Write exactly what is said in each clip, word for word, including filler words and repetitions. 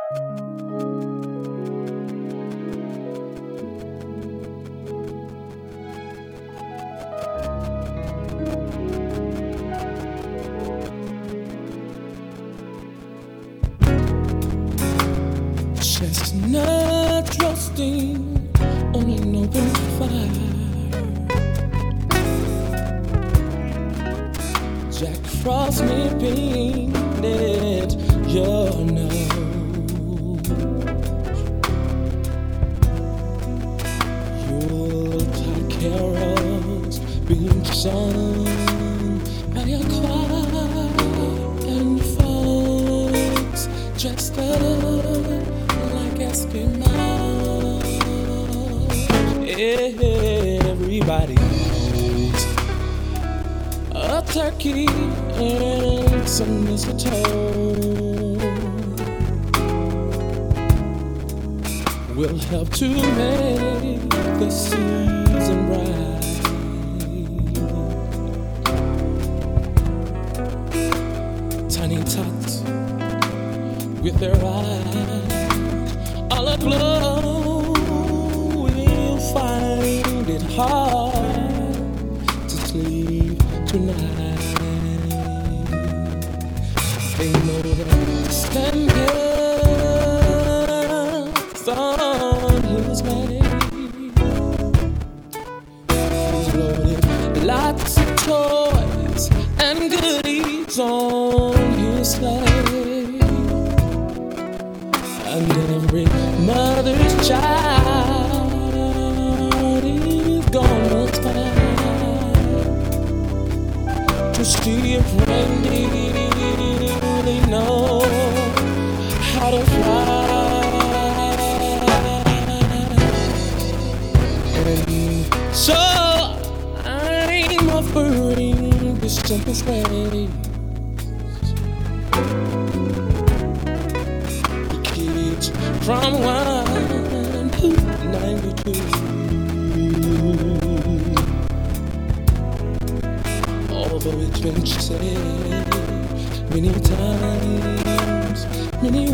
Chestnut roasting on an open fire. Jack Frost nipping at your nose. Yuletide carols being sung by your choir and folks dressed up like Eskimos. Everybody knows a turkey and some mistletoe will help to make the season bright. Tiny tots with their eyes all aglow will find it hard to sleep tonight. They know that Santa on his way. He's loaded lots of toys and goodies on his sleigh. And every mother's child is gonna try to see if reindeer really know how to fly. And so I'm offering this simple phrase: from one to ninety-two. Although it's been said many times, many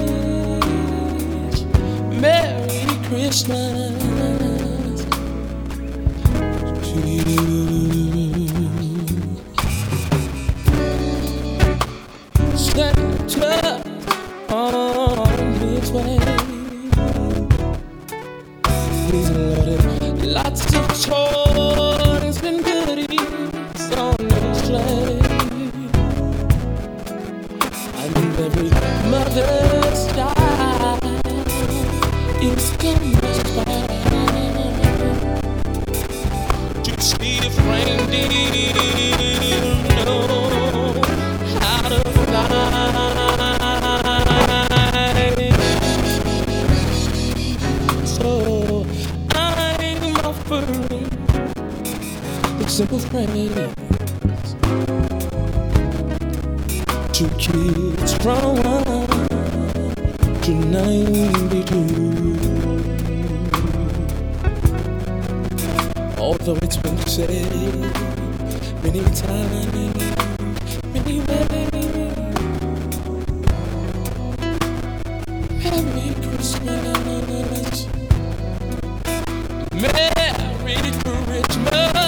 ways, Merry Christmas to you. Santa on his way. He's loaded lots of toys and goodies on his sleigh. And every mother's child is gonna try to see if reindeer know how to fly. Simple phrase to kids from one to ninety-two. Although it's been said many times, many ways, Merry Christmas, Merry Christmas.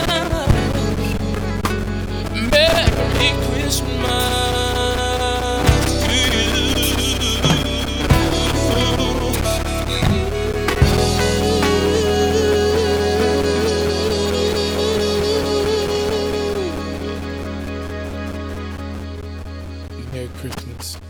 Merry Christmas to you. Merry Christmas.